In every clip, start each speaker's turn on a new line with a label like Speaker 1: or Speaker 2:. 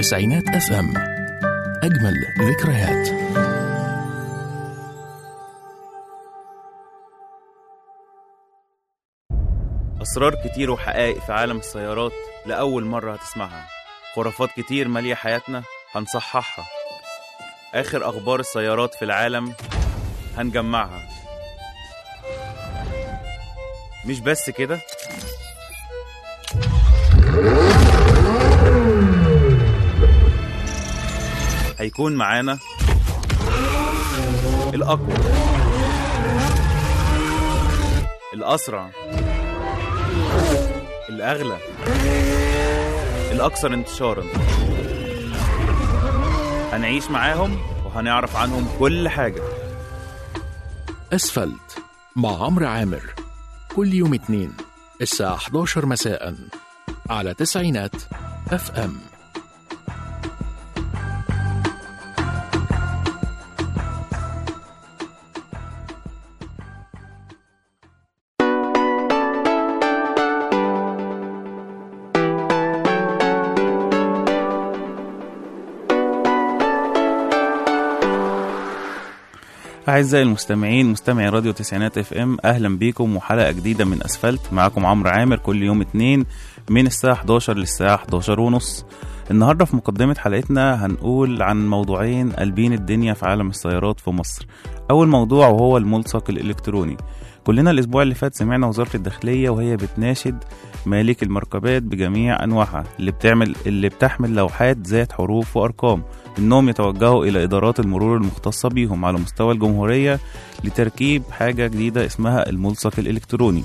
Speaker 1: تسعينات اف ام. اجمل ذكريات.
Speaker 2: أسرار كتير وحقائق في عالم السيارات لأول مرة هتسمعها. خرافات كتير مالية حياتنا هنصححها. آخر أخبار السيارات في العالم هنجمعها. مش بس كده، هيكون معانا الأقوى، الأسرع، الأغلى، الأكثر انتشاراً. هنعيش معاهم وهنعرف عنهم كل حاجة.
Speaker 1: أسفلت مع عمرو عامر، كل يوم اثنين الساعة 11 مساء على تسعينات اف ام.
Speaker 2: أعزائي المستمعين، مستمعي راديو تسعينات اف ام، أهلا بيكم وحلقة جديدة من أسفلت. معاكم عمرو عامر كل يوم اثنين من الساعة 11 للساعة 11 ونص. النهاردة في مقدمة حلقتنا هنقول عن موضوعين قلبين الدنيا في عالم السيارات في مصر. أول موضوع وهو الملصق الإلكتروني. كلنا الأسبوع اللي فات سمعنا وزارة الداخلية وهي بتناشد مالك المركبات بجميع أنواعها اللي بتحمل لوحات ذات حروف وأرقام إنهم يتوجهوا إلى إدارات المرور المختصة بيهم على مستوى الجمهورية لتركيب حاجة جديدة اسمها الملصق الإلكتروني.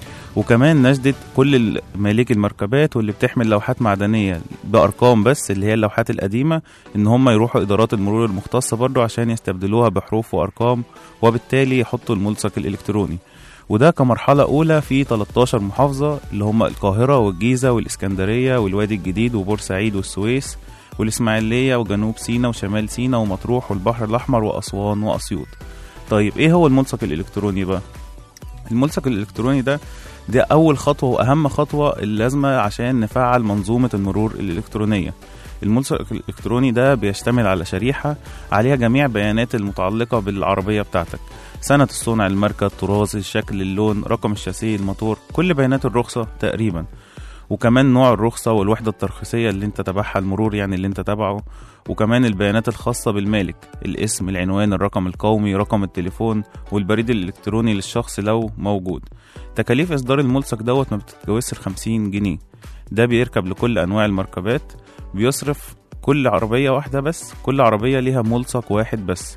Speaker 2: وكمان نشدت كل مالك المركبات واللي بتحمل لوحات معدنية بأرقام بس، اللي هي اللوحات القديمة، إن هم يروحوا إدارات المرور المختصة برضو عشان يستبدلوها بحروف وأرقام، وبالتالي يحطوا الملصق الإلكتروني. وده كمرحلة أولى في 13 محافظة اللي هم القاهرة والجيزة والإسكندرية والوادي الجديد وبورسعيد والسويس والإسماعيلية وجنوب سيناء وشمال سيناء ومطروح والبحر الأحمر وأسوان وأسيوط. طيب إيه هو الملصق الإلكتروني بقى؟ الملصق الإلكتروني ده أول خطوة وأهم خطوة اللازمة عشان نفعل منظومة المرور الإلكترونية. الملصق الإلكتروني ده بيشتمل على شريحة عليها جميع بيانات المتعلقة بالعربية بتاعتك: سنة الصنع، الماركة، الطراز، الشكل، اللون، رقم الشاسيه، الموتور، كل بيانات الرخصة تقريبا، وكمان نوع الرخصة والوحدة الترخيصية اللي انت تبعها المرور، يعني اللي انت تبعه، وكمان البيانات الخاصة بالمالك: الاسم، العنوان، الرقم القومي، رقم التليفون، والبريد الإلكتروني للشخص لو موجود. تكاليف إصدار الملصق دوت ما بتتجاوزش 50 جنيه. ده بيركب لكل أنواع المركبات، بيصرف كل عربية واحدة بس، كل عربية ليها ملصق واحد بس.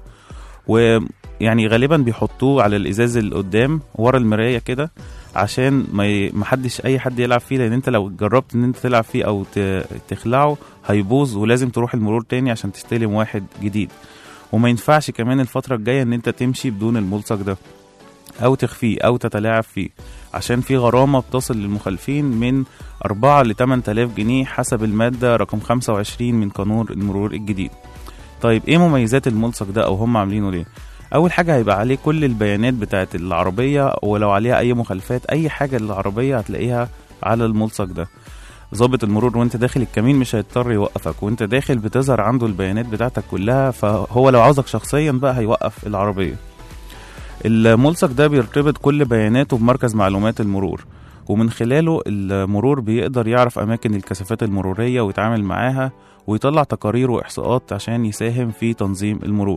Speaker 2: ويعني غالبا بيحطوه على الإزاز اللي قدام ورا المراية كده عشان ما حدش اي حد يلعب فيه، لان انت لو جربت ان انت تلعب فيه او تخلعه هيبوظ، ولازم تروح المرور تاني عشان تستلم واحد جديد. وما ينفعش كمان الفترة الجاية ان انت تمشي بدون الملصق ده او تخفيه او تتلاعب فيه، عشان في غرامة بتصل للمخالفين من 4 ل 8000 جنيه حسب المادة رقم 25 من قانون المرور الجديد. طيب ايه مميزات الملصق ده او هم عاملينه ليه؟ اول حاجة هيبقى عليه كل البيانات بتاعت العربية، ولو عليها اي مخالفات اي حاجة للعربية هتلاقيها على الملصق ده. ضابط المرور وانت داخل الكمين مش هيضطر يوقفك، وانت داخل بتظهر عنده البيانات بتاعتك كلها، فهو لو عاوزك شخصيا بقى هيوقف العربية. الملصق ده بيرتبط كل بياناته بمركز معلومات المرور، ومن خلاله المرور بيقدر يعرف اماكن الكثافات المرورية ويتعامل معاها ويطلع تقارير واحصاءات عشان يساهم في تنظيم المرور.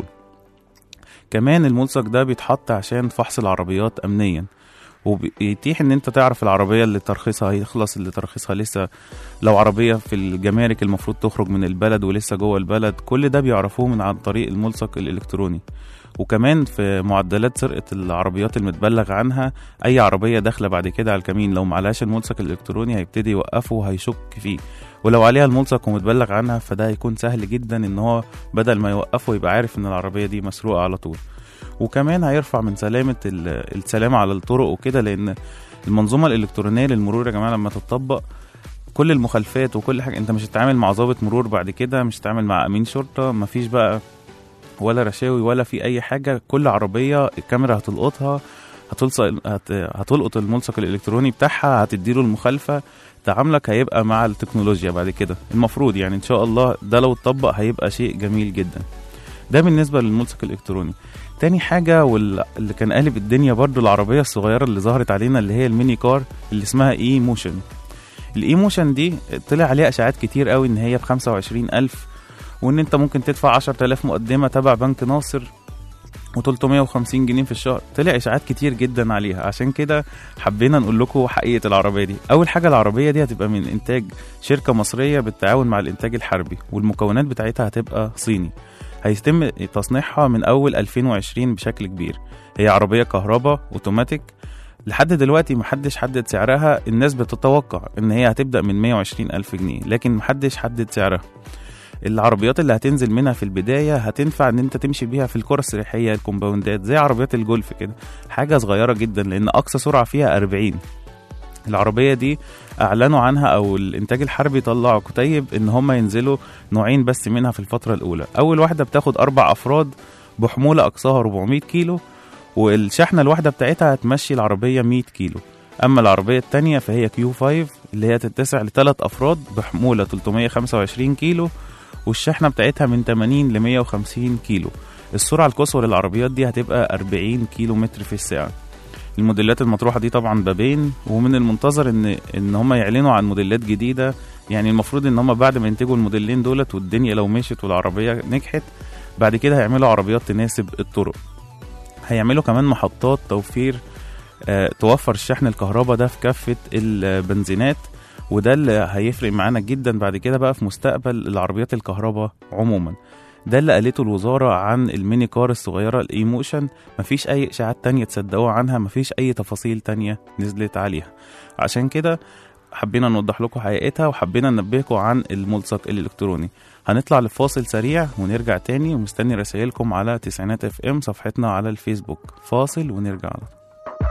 Speaker 2: كمان الملصق ده بيتحط عشان فحص العربيات امنيا، وبيتيح ان انت تعرف العربية اللي ترخيصها هيخلص، اللي ترخيصها لسه، لو عربية في الجمارك المفروض تخرج من البلد ولسه جوه البلد، كل ده بيعرفوه من عن طريق الملصق الإلكتروني. وكمان في معدلات سرقة العربيات المتبلغ عنها، اي عربية داخلة بعد كده على الكمين لو معلهاش الملصق الإلكتروني هيبتدي يوقفه وهيشك فيه، ولو عليها الملصق ومتبلغ عنها فده هيكون سهل جدا ان هو بدل ما يوقفه يبقى عارف ان العربية دي مسروقة على طول. وكمان هيرفع من سلامة السلامة على الطرق وكده، لان المنظومة الإلكترونية للمرور يا جماعة لما تطبق كل المخالفات وكل حاجة، انت مش هتتعامل مع ضابط مرور بعد كده، مش هتتعامل مع امين شرطة، مفيش بقى ولا رشاوي ولا في اي حاجة. كل عربية الكاميرا هتلقطها هتلقط الملصق الالكتروني بتاعها، هتديله المخالفه، تعاملك هيبقى مع التكنولوجيا بعد كده المفروض يعني ان شاء الله. ده لو اتطبق هيبقى شيء جميل جدا. ده بالنسبه للملصق الالكتروني. تاني حاجه واللي كان قالب الدنيا برضو العربيه الصغيره اللي ظهرت علينا اللي هي الميني كار اللي اسمها اي موشن. الاي موشن دي طلع عليها اشاعات كتير قوي ان هي ب25,000 وان انت ممكن تدفع 10,000 مقدمه تبع بنك ناصر و350 جنيه في الشهر. طلع اشاعات كتير جدا عليها، عشان كده حبينا نقول لكم حقيقه العربيه دي. اول حاجه العربيه دي هتبقى من انتاج شركه مصريه بالتعاون مع الانتاج الحربي، والمكونات بتاعتها هتبقى صيني. هيتم تصنيعها من اول 2020 بشكل كبير. هي عربيه كهرباء اوتوماتيك. لحد دلوقتي محدش حدد سعرها. الناس بتتوقع ان هي هتبدأ من 120,000 جنيه، لكن محدش حدد سعرها. العربيات اللي هتنزل منها في البداية هتنفع ان انت تمشي بيها في القرى السياحية، الكومباوندات، زي عربيات الجولف كده، حاجة صغيرة جدا، لان اقصى سرعة فيها 40. العربية دي اعلنوا عنها او الانتاج الحربي طلعوا كتيب ان هم ينزلوا نوعين بس منها في الفترة الاولى. اول واحدة بتاخد 4 افراد بحمولة اقصاها 400 كيلو، والشحنة الواحدة بتاعتها هتمشي العربية 100 كيلو. اما العربية التانية فهي Q5 اللي هي تتسع ل3 افراد بحمولة 325 كيلو، والشحنة بتاعتها من 80 ل 150 كيلو. السرعة القصوى للعربيات دي هتبقى 40 كيلو متر في الساعة. الموديلات المطروحة دي طبعا بابين، ومن المنتظر ان هم يعلنوا عن موديلات جديدة. يعني المفروض ان هم بعد ما ينتجوا الموديلين دولت والدنيا لو مشيت والعربية نجحت، بعد كده هيعملوا عربيات تناسب الطرق. هيعملوا كمان محطات توفير توفر الشحن الكهرباء ده في كافة البنزينات، وده اللي هيفرق معانا جدا بعد كده بقى في مستقبل العربيات الكهرباء عموما. ده اللي قالته الوزارة عن الميني كار الصغيرة الاي موشن. مفيش اي اشاعات تانية تصدقوا عنها، مفيش اي تفاصيل تانية نزلت عليها. عشان كده حبينا نوضح لكم حقيقتها، وحبينا ننبهكم عن الملصق الالكتروني. هنطلع لفاصل سريع ونرجع تاني، ومستني رسائلكم على تسعينات FM صفحتنا على الفيسبوك. فاصل ونرجع على طول.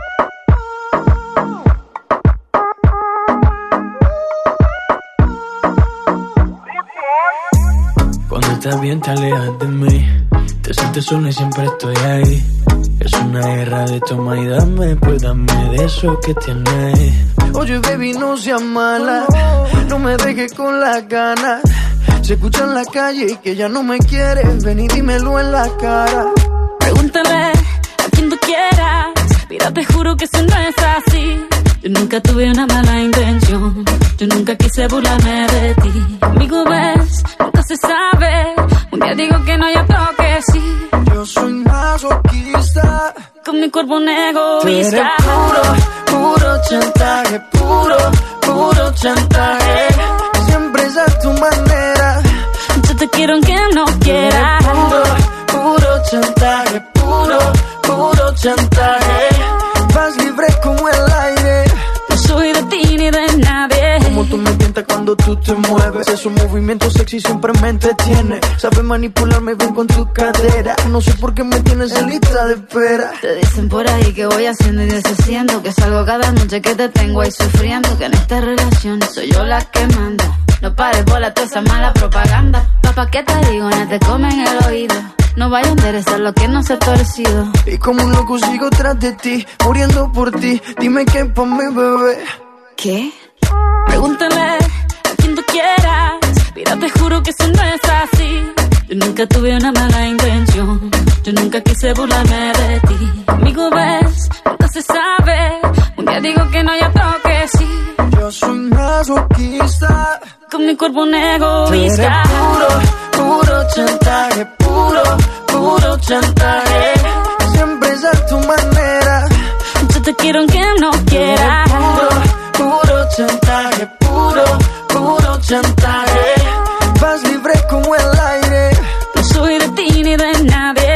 Speaker 3: Cuando estás bien te alejas de mí, te sientes sola y siempre estoy ahí. Es una guerra de toma y dame, pues dame de eso que tienes. Oye baby no seas mala, no me dejes con las ganas. Se escucha en la calle y que ya no me quieres, ven y dímelo en la cara.
Speaker 4: Pregúntale a quien tú quieras, mira te juro que eso no es así. Yo nunca tuve una mala intención, yo nunca quise burlarme de ti. Conmigo ves, nunca se sabe, un día digo que no y otro que sí.
Speaker 3: Yo soy masoquista,
Speaker 4: con mi cuerpo un egoísta.
Speaker 3: tú eres puro, puro chantaje, puro, puro chantaje. Siempre es a tu manera,
Speaker 4: Yo te quiero aunque no quieras.
Speaker 3: puro, puro chantaje, puro, puro chantaje. Vas libre como el aire,
Speaker 4: No soy de ti ni de nadie.
Speaker 3: como tú me tientas cuando tú te mueves. Esos movimientos sexy siempre me entretiene. Sabes manipularme bien con tu cadera. No sé por qué me tienes en lista de espera.
Speaker 4: Te dicen por ahí que voy haciendo y deshaciendo, que salgo cada noche que te tengo ahí sufriendo, que en esta relación soy yo la que manda. No pares bola toda esa mala propaganda. Papá, ¿qué te digo? No te comen el oído. No vaya a enderezar lo que no se ha torcido.
Speaker 3: Y como un loco sigo tras de ti, muriendo por ti. Dime qué pa' mi bebé.
Speaker 4: ¿Qué? Pregúntale a quien tú quieras, mira te juro que eso no es así. Yo nunca tuve una mala intención, yo nunca quise burlarme de ti. Conmigo ves, nunca se sabe, un día digo que no y otro que sí.
Speaker 3: Yo soy masoquista,
Speaker 4: Con mi cuerpo un
Speaker 3: tú eres
Speaker 4: egoísta.
Speaker 3: puro, puro chantaje, puro, puro chantaje. Siempre es a tu manera,
Speaker 4: Yo te quiero aunque no quieras.
Speaker 3: puro, puro chantaje, puro, puro chantaje. Vas libre como el aire,
Speaker 4: No soy de ti ni de nadie.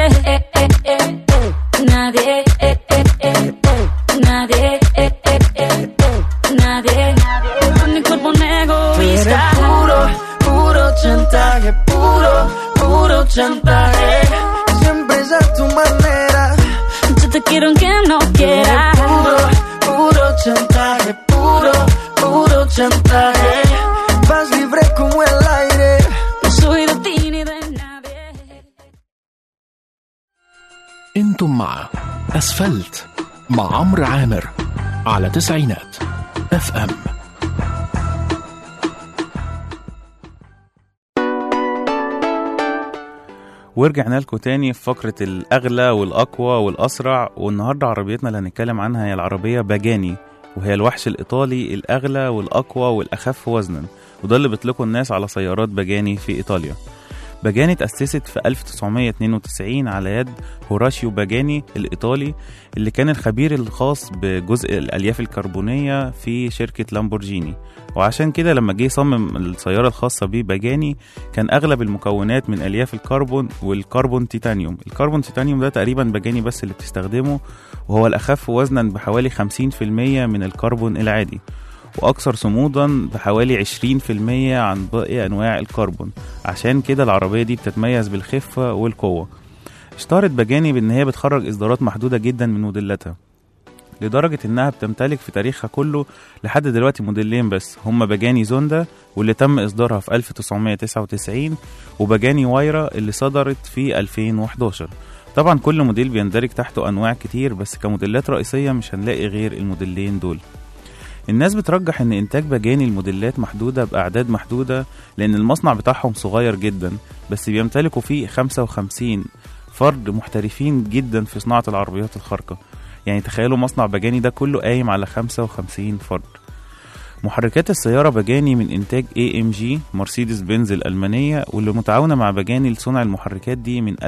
Speaker 4: Nadie. Nadie. Nadie. Con mi cuerpo un
Speaker 3: tú eres
Speaker 4: egoísta.
Speaker 3: puro, puro chantaje, puro, puro chantaje. Siempre es a tu manera,
Speaker 4: Yo te quiero aunque no quieras.
Speaker 3: puro, puro chantaje, puro, puro chantaje. Vas libre como el aire.
Speaker 4: No soy de ti ni de nadie.
Speaker 1: انتم مع أسفلت مع عمرو عامر على تسعينات FM.
Speaker 2: ورجعنا لكم تاني في فقرة الأغلى والأقوى والأسرع، والنهاردة عربيتنا اللي هنتكلم عنها هي العربية باجاني، وهي الوحش الإيطالي الأغلى والأقوى والأخف وزنا، وده اللي بيطلقوا الناس على سيارات باجاني في إيطاليا. باجاني تأسست في 1992 على يد هوراشيو باجاني الإيطالي، اللي كان الخبير الخاص بجزء الألياف الكربونية في شركة لامبورجيني. وعشان كده لما جه يصمم السيارة الخاصة بيه باجاني كان أغلب المكونات من ألياف الكربون والكربون تيتانيوم. الكربون تيتانيوم ده تقريبا باجاني بس اللي بتستخدمه، وهو الأخف وزنا بحوالي 50% من الكربون العادي، وأكثر صمودا بحوالي 20% عن باقي أنواع الكربون. عشان كده العربية دي بتتميز بالخفة والقوة. اشتهرت باجاني بأن هي بتخرج إصدارات محدودة جدا من موديلاتها، لدرجة أنها بتمتلك في تاريخها كله لحد دلوقتي موديلين بس، هما باجاني زوندا واللي تم إصدارها في 1999، وباجاني وايرا اللي صدرت في 2011. طبعا كل موديل بيندرج تحته أنواع كتير، بس كموديلات رئيسية مش هنلاقي غير الموديلين دول. الناس بترجح ان انتاج باجاني الموديلات محدودة باعداد محدودة، لان المصنع بتاعهم صغير جدا، بس بيمتلكوا فيه 55 فرد محترفين جدا في صناعة العربيات الخارقة. يعني تخيلوا مصنع باجاني ده كله قايم على 55 فرد. محركات السيارة باجاني من انتاج AMG مرسيدس بنز الألمانية، واللي متعاونة مع باجاني لصنع المحركات دي من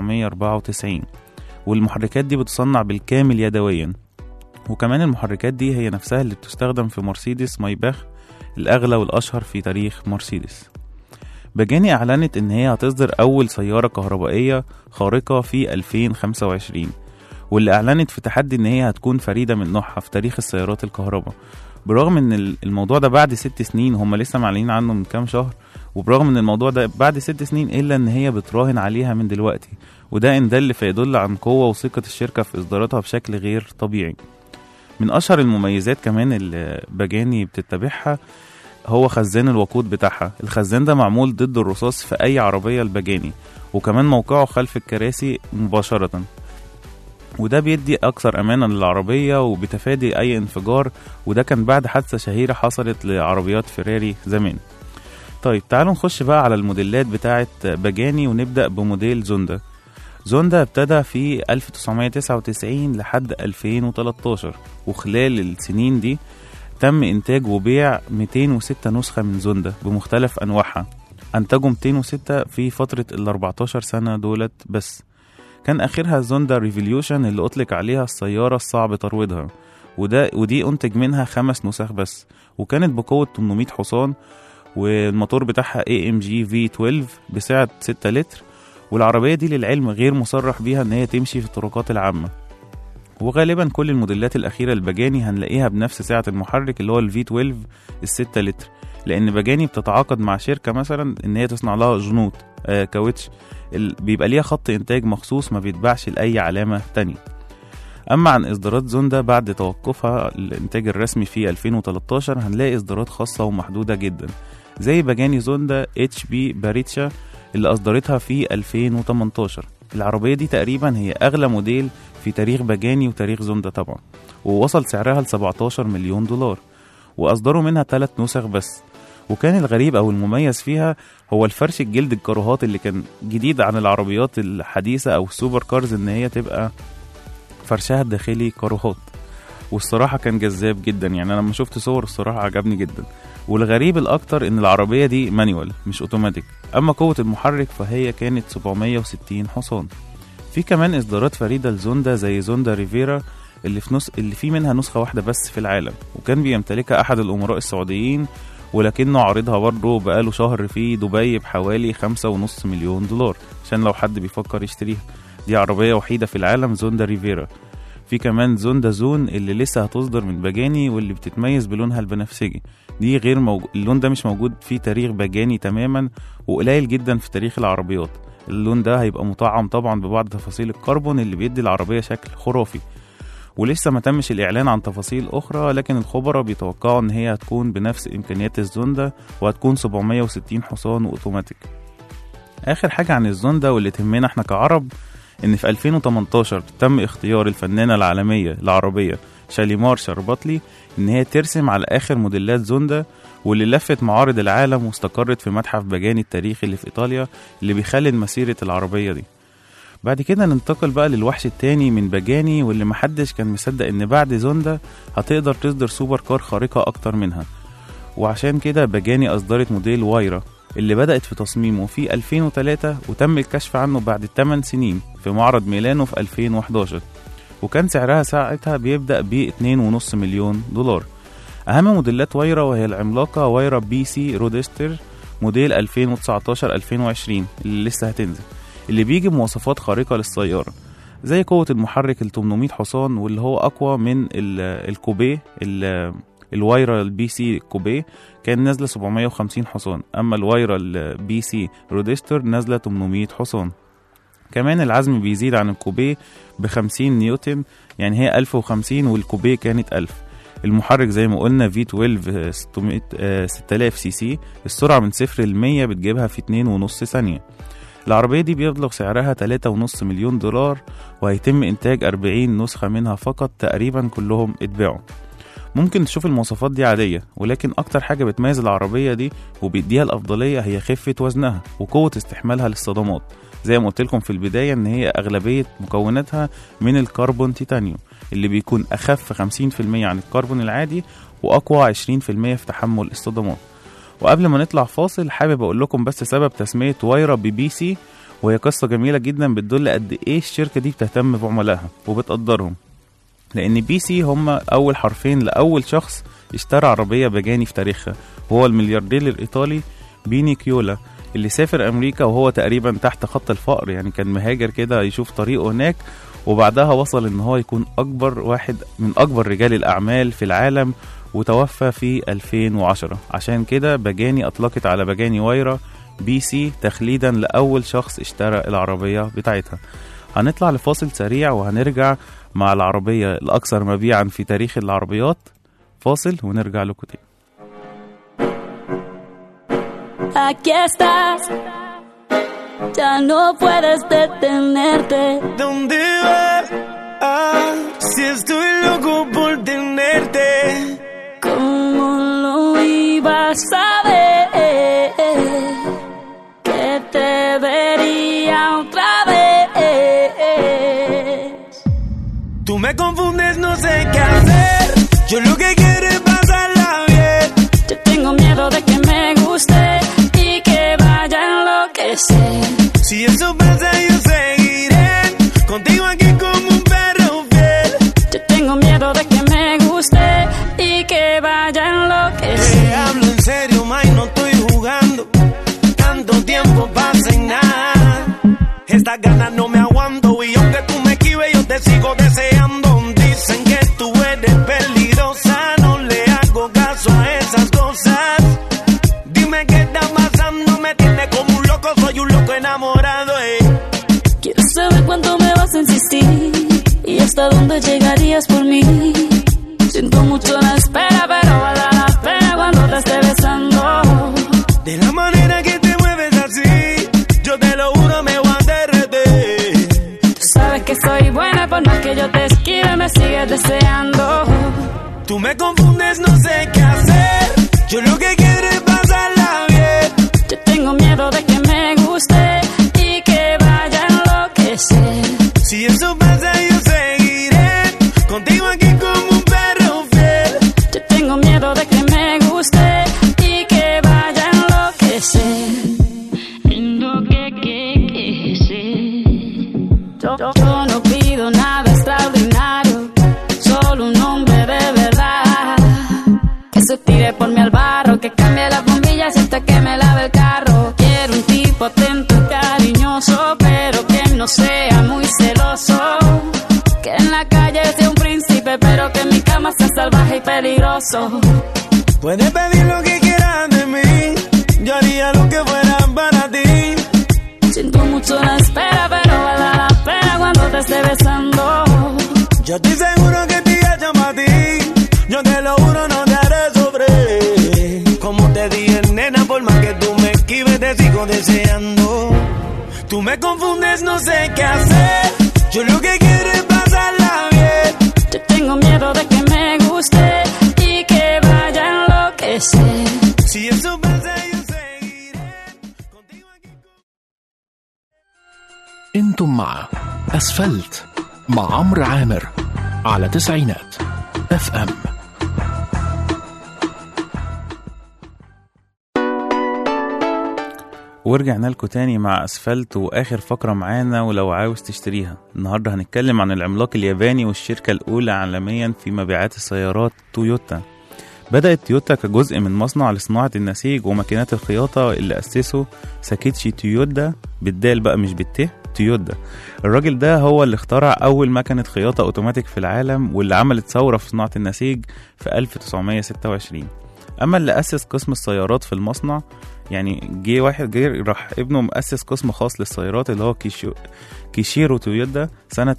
Speaker 2: 1994، والمحركات دي بتصنع بالكامل يدويا. وكمان المحركات دي هي نفسها اللي بتستخدم في مرسيدس مايباخ الأغلى والأشهر في تاريخ مرسيدس. باجاني أعلنت إن هي هتصدر أول سيارة كهربائية خارقة في 2025، واللي أعلنت في تحدي إن هي هتكون فريدة من نوعها في تاريخ السيارات الكهرباء. برغم إن الموضوع ده بعد 6 سنين، هم لسه معلنين عنه من كام شهر، وبرغم إن الموضوع ده بعد 6 سنين إلا إن هي بتراهن عليها من دلوقتي، وده إن دل فيدل عن قوة وثقة الشركة في إصداراتها بشكل غير طبيعي. من أشهر المميزات كمان اللي باجاني بتتبعها هو خزان الوقود بتاعها. الخزان ده معمول ضد الرصاص في أي عربية الباجاني، وكمان موقعه خلف الكراسي مباشرة، وده بيدي أكثر أمانا للعربية وبتفادي أي انفجار، وده كان بعد حادثة شهيرة حصلت لعربيات فيراري زمان. طيب تعالوا نخش بقى على الموديلات بتاعة باجاني، ونبدأ بموديل زوندا. زوندا ابتدى في 1999 لحد 2013، وخلال السنين دي تم إنتاج وبيع 206 نسخة من زوندا بمختلف أنواعها. أنتجوا 206 في فترة 14 سنة دولت بس. كان آخرها زوندا ريفوليوشن اللي أطلق عليها السيارة الصعب ترويضها، ودي أنتج منها 5 نسخ بس، وكانت بقوة 800 حصان، والموتور بتاعها AMG V12 بسعة 6 لتر. والعربية دي للعلم غير مصرح بيها ان هي تمشي في الطرقات العامة، وغالبا كل الموديلات الأخيرة الباجاني هنلاقيها بنفس سعة المحرك اللي هو V12 ال6 لتر، لأن باجاني بتتعاقد مع شركة مثلا ان هي تصنع لها جنوط كاوتش، بيبقى ليها خط إنتاج مخصوص ما بيتباعش لأي علامة تانية. أما عن إصدارات زوندا بعد توقفها الإنتاج الرسمي في 2013 هنلاقي إصدارات خاصة ومحدودة جدا، زي باجاني زوندا HP باريتشا اللي أصدرتها في 2018. العربية دي تقريبا هي أغلى موديل في تاريخ باجاني وتاريخ زوندا طبعا، ووصل سعرها ل$17 مليون، وأصدروا منها 3 نسخ بس. وكان الغريب أو المميز فيها هو الفرش الجلد الكاروهات اللي كان جديد عن العربيات الحديثة أو السوبر كارز إن هي تبقى فرشها الداخلي كاروهات، والصراحة كان جذاب جدا. يعني أنا لما شفت صور الصراحة عجبني جدا. والغريب الأكتر إن العربية دي مانيوال مش أوتوماتيك، أما قوة المحرك فهي كانت 760 حصان. في كمان إصدارات فريدة لزوندا زي زوندا ريفيرا اللي في منها نسخة واحدة بس في العالم، وكان بيمتلكها أحد الأمراء السعوديين، ولكنه عارضها برضه بقاله شهر في دبي بحوالي $5.5 مليون، عشان لو حد بيفكر يشتريها. دي عربية وحيدة في العالم زوندا ريفيرا. في كمان زوندا زون اللي لسه هتصدر من باجاني، واللي بتتميز بلونها البنفسجي. دي اللون ده مش موجود في تاريخ باجاني تماما، وقليل جدا في تاريخ العربيات. اللون ده هيبقى مطعم طبعا ببعض تفاصيل الكربون اللي بيدي العربية شكل خرافي، ولسه ما تمش الإعلان عن تفاصيل أخرى، لكن الخبراء بيتوقعوا إن هي هتكون بنفس إمكانيات الزوندا، وهتكون 760 حصان وأوتوماتيك. آخر حاجة عن الزوندا واللي تهمنا احنا كعرب إن في 2018 تم اختيار الفنانة العالمية العربية شاليمار شربطلي إن هي ترسم على آخر موديلات زوندا، واللي لفت معارض العالم واستقرت في متحف باجاني التاريخي اللي في إيطاليا اللي بيخلد مسيرة العربية دي. بعد كده ننتقل بقى للوحش التاني من باجاني، واللي محدش كان مصدق إن بعد زوندا هتقدر تصدر سوبر كار خارقة أكتر منها، وعشان كده باجاني أصدرت موديل وايرا اللي بدأت في تصميمه في 2003 وتم الكشف عنه بعد 8 سنين في معرض ميلانو في 2011، وكان سعرها ساعتها بيبدأ ب $2.5 مليون. أهم موديلات وايرا وهي العملاقة وايرا بي سي رودستر موديل 2019-2020 اللي لسه هتنزل، اللي بيجي بمواصفات خارقة للسيارة زي قوة المحرك 800 حصان، واللي هو أقوى من الكوبيه. الوايرا البي سي كوبيه كان نازلة 750 حصان، أما الوايرا البي سي رودستر نازلة 800 حصان. كمان العزم بيزيد عن الكوبيه ب50 نيوتن، يعني هي 1050 والكوبيه كانت 1000. المحرك زي ما قلنا V12 6000 سي سي، السرعة من 0 ل 100 بتجيبها في 2.5 ثانية. العربية دي بيبلغ سعرها $3.5 مليون، وهيتم إنتاج 40 نسخة منها فقط، تقريبا كلهم اتباعوا. ممكن تشوف المواصفات دي عادية، ولكن أكتر حاجة بتميز العربية دي وبيديها الأفضلية هي خفة وزنها وقوة استحمالها للصدمات. زي ما قلت لكم في البداية إن هي أغلبية مكوناتها من الكربون تيتانيوم، اللي بيكون أخف 50% عن الكربون العادي وأقوى 20% في تحمل الصدمات. وقبل ما نطلع فاصل حابب أقول لكم بس سبب تسمية وايرا بي سي، وهي قصة جميلة جدا بتدل قد إيه الشركة دي بتهتم بعملائها وبتقدرهم، لأن بي سي هم أول حرفين لأول شخص اشترى عربية باجاني في تاريخها، وهو الملياردير الإيطالي بيني كيولا، اللي سافر أمريكا وهو تقريبا تحت خط الفقر، يعني كان مهاجر كده يشوف طريقه هناك، وبعدها وصل إن هو يكون أكبر واحد من أكبر رجال الأعمال في العالم، وتوفى في 2010. عشان كده باجاني أطلقت على باجاني وايرا بي سي تخليدا لأول شخص اشترى العربية بتاعتها. هنطلع لفاصل سريع وهنرجع مع العربية الأكثر مبيعا في تاريخ العربيات. فاصل ونرجع لكم تاني.
Speaker 4: Aquí estás, ya no puedes detenerte.
Speaker 5: ¿Dónde vas? Si estoy loco por tenerte.
Speaker 4: ¿Cómo lo ibas a ver? Que te vería otra vez.
Speaker 5: Tú me confundes, no sé qué hacer. Yo lo que quiero es pasarla bien.
Speaker 4: Yo tengo miedo de que me guste y que vaya a enloquecer.
Speaker 5: Si eso pasa yo seguiré contigo aquí como un perro fiel.
Speaker 4: Yo tengo miedo de que me guste y que vaya a enloquecer.
Speaker 5: Te hablo en serio, May, no estoy jugando. Tanto tiempo pasa y nada. Estas ganas no me aguanto y aunque tú me esquives yo te sigo deseando. Dicen que tú eres peligrosa, no le hago caso a esas cosas. Dime qué está pasando, me tienes como un loco, soy un loco enamorado.
Speaker 4: Quiero saber cuánto me vas a insistir y hasta dónde llegarías por mí. Siento mucho la espera, pero vale la pena cuando te esté besando.
Speaker 5: De la manera que te mueves así, yo te lo juro me voy a derretir.
Speaker 4: Tú sabes que soy buena, por más que yo te esquive me sigues deseando.
Speaker 5: Tú me confundes, no sé qué hacer. Yo lo que quiero es pasarla bien.
Speaker 4: Yo tengo miedo de que me guste y que vaya a enloquecer.
Speaker 5: Si eso pasa yo seguiré contigo aquí como un perro fiel.
Speaker 4: Yo tengo miedo de que me guste y que vaya a enloquecer. Yo no pido nada extraordinario, solo un hombre de verdad que se tire por mí al barro, que cambie las bombillas hasta que me lave el carro. Quiero un tipo atento y cariñoso, pero que no sea muy celoso, que en la calle sea un príncipe, pero que en mi cama sea salvaje y peligroso.
Speaker 5: Puedes pedir lo que quieras de mí, yo haría lo que fuera para ti.
Speaker 4: Siento mucho la espera, pero vale la pena cuando te esté besando.
Speaker 5: Yo estoy seguro que te llamo a ti, yo te lo juro no te haré sufrir. Como te dije, nena, por más que tú me esquives te sigo deseando. Tú me confundes, no sé qué hacer.
Speaker 4: crecer.
Speaker 5: Si eso pasa yo seguiré contigo aquí.
Speaker 1: انتم مع أسفلت مع عمرو عامر على تسعينات FM.
Speaker 2: ورجعنا لكم تاني مع أسفلت وآخر فقرة معانا. ولو عاوز تشتريها النهاردة هنتكلم عن العملاق الياباني والشركة الأولى عالميا في مبيعات السيارات تويوتا. بدأت تويوتا كجزء من مصنع لصناعة النسيج وماكينات الخياطة اللي أسسه ساكيتشي تويودا، بالدال بقى مش بالته، تويودا. الراجل ده هو اللي اخترع أول ماكينة خياطة أوتوماتيك في العالم، واللي عملت ثورة في صناعة النسيج في 1926. أما اللي أسس قسم السيارات في المصنع، يعني جه راح ابنه مؤسس قسم خاص للسيارات اللي هو كيشيرو تويودا سنة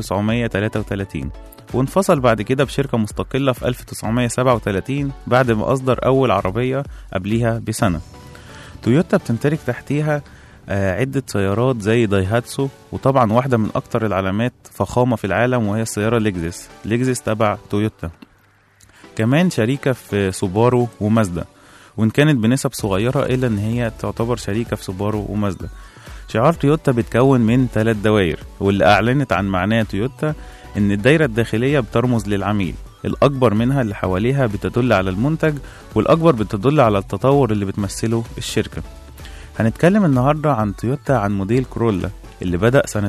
Speaker 2: 1933، وانفصل بعد كده بشركة مستقلة في 1937 بعد ما أصدر أول عربية قبليها بسنة. تويوتا بتمتلك تحتيها عدة سيارات زي دايهاتسو، وطبعا واحدة من أكتر العلامات فخامة في العالم وهي السيارة ليكزس تبع تويوتا. كمان شريكة في سوبارو ومازدا، وإن كانت بنسب صغيرة إلا إن هي تعتبر شريكة في سوبارو ومازدا. شعار تويوتا بيتكون من 3 دوائر، واللي أعلنت عن معناه تويوتا إن الدايرة الداخلية بترمز للعميل، الأكبر منها اللي حواليها بتدل على المنتج، والأكبر بتدل على التطور اللي بتمثله الشركة. هنتكلم النهاردة عن تويوتا، عن موديل كورولا اللي بدأ سنة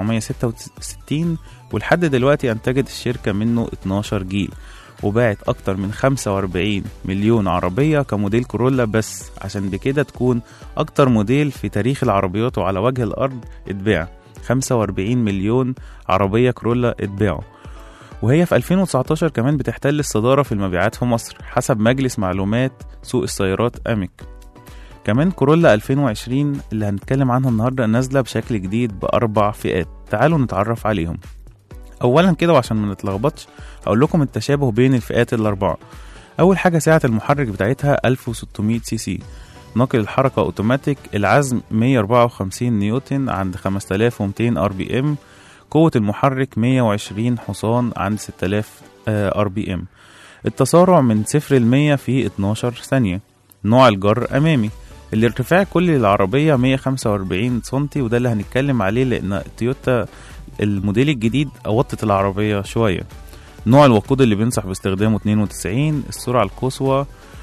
Speaker 2: 1966 ولحد دلوقتي أنتجت الشركة منه 12 جيل، وباعت أكتر من 45 مليون عربية كموديل كورولا بس، عشان بكده تكون أكتر موديل في تاريخ العربيات وعلى وجه الأرض اتباع. 45 مليون عربية كورولا اتباعوا، وهي في 2019 كمان بتحتل الصدارة في المبيعات في مصر حسب مجلس معلومات سوق السيارات أميك. كمان كورولا 2020 اللي هنتكلم عنها النهاردة نازلة بشكل جديد ب4 فئات، تعالوا نتعرف عليهم. أولا كده وعشان ما نتلخبطش هقول لكم التشابه بين الفئات ال4. أول حاجة سعة المحرك بتاعتها 1600 سي سي، ناقل الحركة أوتوماتيك، العزم 154 نيوتن عند 5200 ار بي ام، قوة المحرك 120 حصان عند 6000 ار بي ام، التسارع من 0 ل 100 في 12 ثانية، نوع الجر أمامي، الارتفاع كلي للعربية 145 سنتي، وده اللي هنتكلم عليه لأن تويوتا الموديل الجديد أوطت العربية شوية. نوع الوقود اللي بينصح باستخدامه 92، السرعة القصوى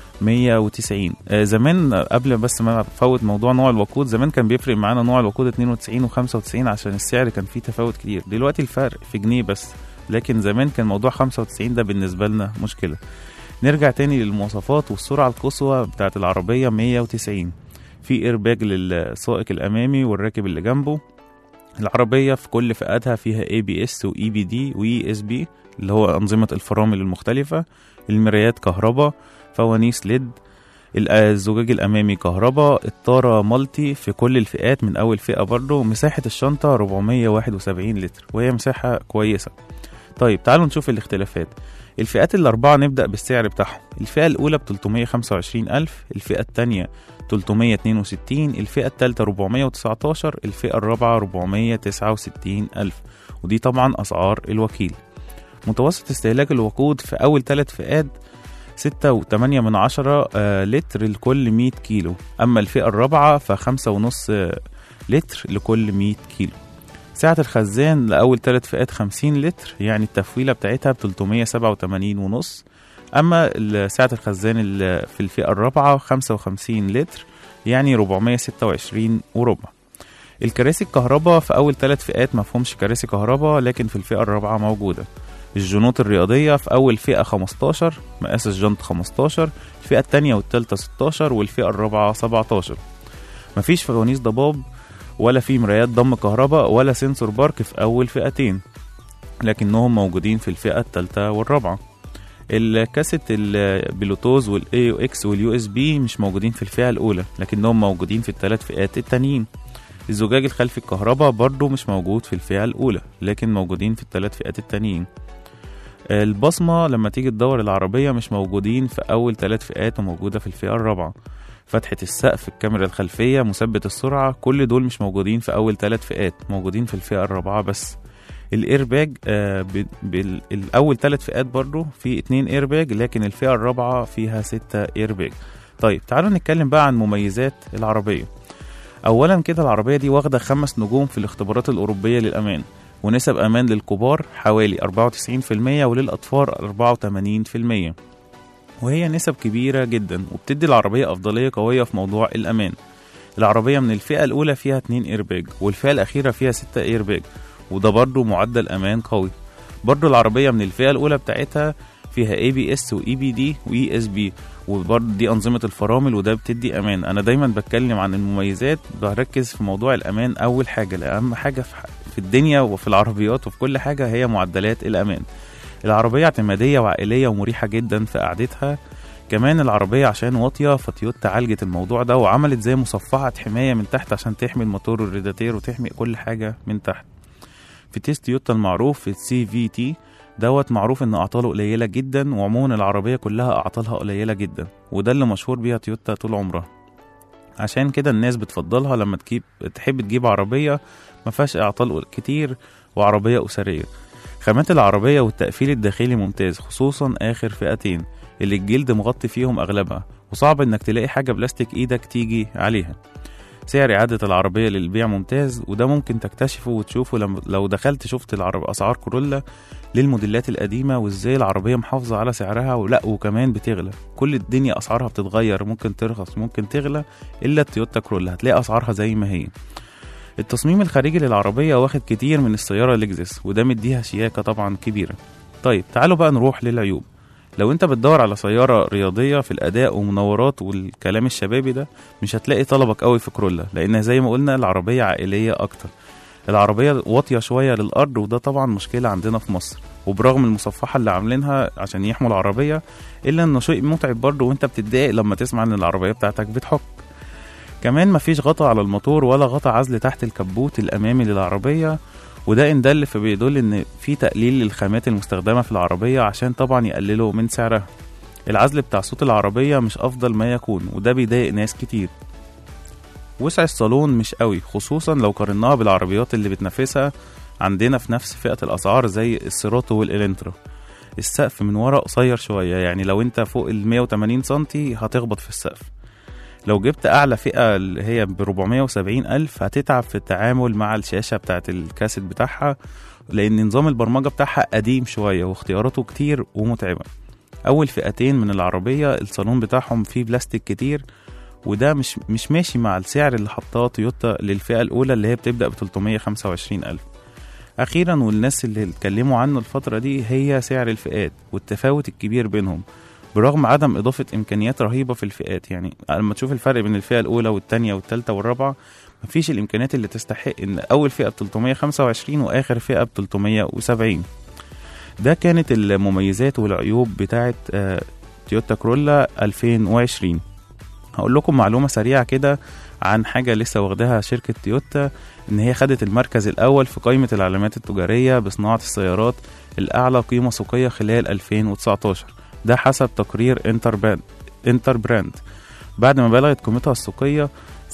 Speaker 2: 190. زمان قبل بس ما افوت موضوع نوع الوقود، زمان كان بيفرق معانا نوع الوقود 92 و95 عشان السعر كان فيه تفاوت كتير، دلوقتي الفرق في جنيه بس، لكن زمان كان موضوع 95 ده بالنسبة لنا مشكلة. نرجع تاني للمواصفات. والسرعة القصوى بتاعت العربية 190، في ايرباج للسائق الأمامي والراكب اللي جنبه. العربية في كل فئاتها فيها ABS و EBD و ESB اللي هو أنظمة الفرامل المختلفة، المرايات كهرباء، فوانيس ليد، الزجاج الأمامي كهرباء، الطارة مالتي في كل الفئات من أول فئة برضو. مساحة الشنطة 471 لتر وهي مساحة كويسة. طيب تعالوا نشوف الاختلافات. الفئات ال4 نبدأ بالسعر بتاعهم. الفئة الأولى ب325,000، الفئة الثانية 362، الفئة الثالثة 419، الفئة الرابعة 469,000، ودي طبعا أسعار الوكيل. متوسط استهلاك الوقود في أول 3 فئات 6.8 لتر لكل 100 كيلو، أما الفئة الرابعة ف5.5 لتر لكل 100 كيلو. سعة الخزان لأول 3 فئات 50 لتر، يعني التفويلة بتاعتها ب387.5، أما سعة الخزان في الفئة الرابعة 55 لتر، يعني 426 وربع. الكراسي الكهرباء في أول 3 فئات مفهومش كراسي كهرباء، لكن في الفئة الرابعة موجودة. الجنوط الرياضية في أول فئة 15، مقاس الجنط 15، الفئة الثانية والثالثة 16، والفئة الرابعة 17. مفيش فوانيس ضباب ولا في مرايات ضم كهرباء ولا سنسور بارك في أول فئتين، لكنهم موجودين في الفئة الثالثة والرابعة. الكاسيت البلوتوز والAUX والUSB مش موجودين في الفئة الأولى، لكنهم موجودين في ال3 فئات التانيين. الزجاج الخلفي الكهرباء برضو مش موجود في الفئة الأولى، لكن موجودين في ال3 فئات التانيين. البصمة لما تيجي تدور العربية مش موجودين في أول 3 فئات وموجودة في الفئة الرابعة. فتحة السقف، الكاميرا الخلفية، مثبت السرعة، كل دول مش موجودين في أول 3 فئات، موجودين في الفئة الرابعة بس. الايرباج الاول 3 فئات برضو في 2 ايرباج، لكن الفئة الرابعة فيها 6 ايرباج. طيب تعالوا نتكلم بقى عن مميزات العربية. اولا كده العربية دي واخدة 5 نجوم في الاختبارات الاوروبية للامان، ونسب امان للكبار حوالي 94% وللاطفال 84%، وهي نسب كبيرة جدا وبتدي العربية افضلية قوية في موضوع الامان. العربية من الفئة الاولى فيها 2 ايرباج، والفئة الاخيرة فيها 6 ايرباج، وده برضو معدل امان قوي. برضو العربية من الفئة الاولى بتاعتها فيها ABS و EBD و ESP، وبرضو دي انظمة الفرامل، وده بتدي امان. انا دايما بتكلم عن المميزات، بركز في موضوع الامان اول حاجة، لأهم حاجة في الدنيا وفي العربيات وفي كل حاجة هي معدلات الامان. العربية اعتمادية وعائلية ومريحة جدا في قعدتها. كمان العربية عشان واطية فتويوتا عالجت الموضوع ده وعملت زي مصفحة حماية من تحت عشان تحمي الموتور والرادياتير وتحمي كل حاجة من تحت. في تيست تويوتا المعروف في CVT دوت معروف ان اعطاله قليلة جدا، وعموما العربية كلها اعطالها قليلة جدا، وده اللي مشهور بيها تويوتا طول عمرها. عشان كده الناس بتفضلها لما تحب تجيب عربية ما فيهاش اعطال كتير وعربية اسرية. خامات العربية والتقفيل الداخلي ممتاز، خصوصا اخر فئتين اللي الجلد مغطي فيهم اغلبها، وصعب انك تلاقي حاجة بلاستيك ايدك تيجي عليها. سعر إعادة العربية للبيع ممتاز، وده ممكن تكتشفه وتشوفه لو دخلت شفت أسعار كورولا للموديلات القديمة، وإزاي العربية محافظة على سعرها وكمان بتغلى. كل الدنيا أسعارها بتتغير، ممكن ترخص ممكن تغلى، إلا التويوتا كورولا هتلاقي أسعارها زي ما هي. التصميم الخارجي للعربية واخد كتير من السيارة لكزس، وده مديها شياكة طبعا كبيرة. طيب تعالوا بقى نروح للعيوب. لو انت بتدور على سيارة رياضية في الأداء ومنورات والكلام الشبابي ده، مش هتلاقي طلبك قوي في كورولا، لأنها زي ما قلنا العربية عائلية أكتر. العربية واطية شوية للأرض، وده طبعا مشكلة عندنا في مصر، وبرغم المصفحة اللي عاملينها عشان يحموا العربية، إلا إنه شيء متعب برضه وانت بتتضايق لما تسمع إن العربية بتاعتك بتحك. كمان مفيش غطا على الموتور ولا غطا عزل تحت الكبوت الأمامي للعربية، وده إن دل فبيدل إن في تقليل للخامات المستخدمة في العربية عشان طبعا يقللوا من سعرها. العزل بتاع صوت العربية مش أفضل ما يكون، وده بيضايق ناس كتير. وسع الصالون مش قوي، خصوصا لو قارناها بالعربيات اللي بتنافسها عندنا في نفس فئة الأسعار زي السيراتو والإلنترا. السقف من ورا قصير شوية، يعني لو انت فوق 180 سنتي هتخبط في السقف. لو جبت أعلى فئة اللي هي ب470 ألف هتتعب في التعامل مع الشاشة بتاعت الكاسيت بتاعها، لأن نظام البرمجة بتاعها قديم شوية واختياراته كتير ومتعبة. أول فئتين من العربية الصالون بتاعهم فيه بلاستيك كتير، وده مش ماشي مع السعر اللي حطاه تويوتا للفئة الأولى اللي هي بتبدأ ب325 ألف. أخيرا والناس اللي اتكلموا عنه الفترة دي هي سعر الفئات والتفاوت الكبير بينهم، برغم عدم إضافة إمكانيات رهيبة في الفئات. يعني لما تشوف الفرق بين الفئة الأولى والتانية والتالتة والرابعة، مفيش الإمكانيات اللي تستحق إن أول فئة ب325 وآخر فئة ب370. ده كانت المميزات والعيوب بتاعت تويوتا كورولا 2020. هقول لكم معلومة سريعة كده عن حاجة لسه واخدها شركة تويوتا، إن هي خدت المركز الأول في قائمة العلامات التجارية بصناعة السيارات الأعلى قيمة سوقية خلال 2019. ده حسب تقرير انتر براند، بعد ما بلغت قيمتها السوقية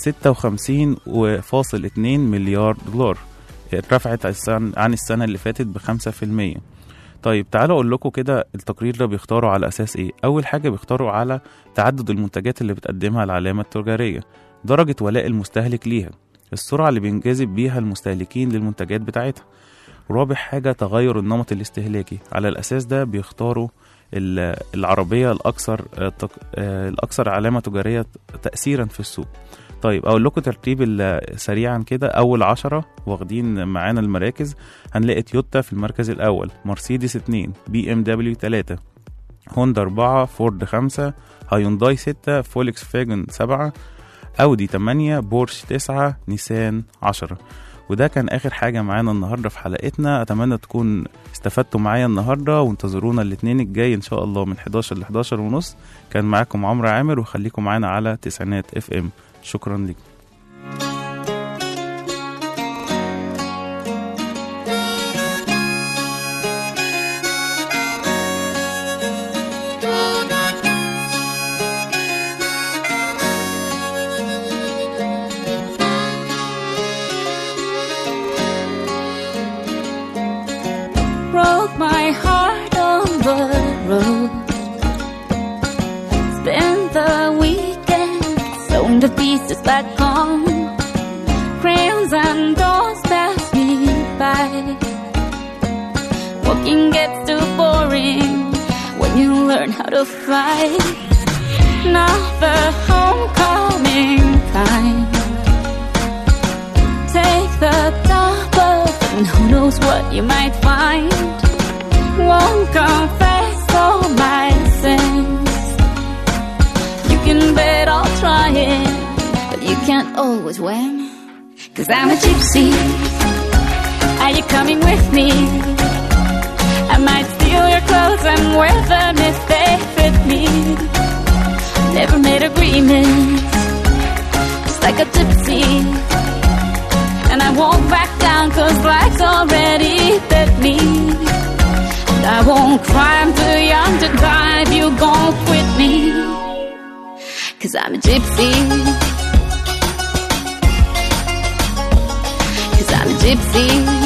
Speaker 2: 56.2 مليار دولار، ارتفعت عن السنة اللي فاتت ب5%. طيب تعالوا أقول لكم كده التقرير ده بيختاروا على أساس إيه. أول حاجة بيختاروا على تعدد المنتجات اللي بتقدمها العلامة التجارية، درجة ولاء المستهلك ليها، السرعة اللي بينجذب بيها المستهلكين للمنتجات بتاعتها، ورابع حاجة تغير النمط الاستهلاكي. على الأساس ده بيختاروا العربية الأكثر علامة تجارية تأثيرا في السوق. طيب أقول لكم ترتيب سريعا كده. أول 10 واخدين معانا المراكز، هنلاقي تويوتا في المركز الأول، مرسيدس 2، BMW 3، هوندا 4، فورد 5، هايونداي 6، فولكس فاجن 7، أودي 8، بورش 9، نيسان 10. وده كان آخر حاجة معانا النهاردة في حلقتنا. أتمنى تكون استفدتوا معايا النهاردة، وانتظرونا الاثنين الجاي إن شاء الله من 11 ل 11 ونص. كان معاكم عمرو عامر، وخليكم معانا على تسعينات FM. شكرا لكم.
Speaker 4: the pieces back home. Crayons and doors pass me by. Walking gets too boring when you learn how to fight. Now the homecoming time. Take the double, and who knows what you might find. Won't confess all my sins. You can bet I'll try it, but you can't always win. 'Cause I'm a gypsy. Are you coming with me? I might steal your clothes and wear them if they fit me. Never made agreements, just like a gypsy. And I won't back down 'cause life's already bit me. And I won't cry, I'm too young to die if you gon' quit me. 'Cause I'm a gypsy. 'Cause I'm a gypsy.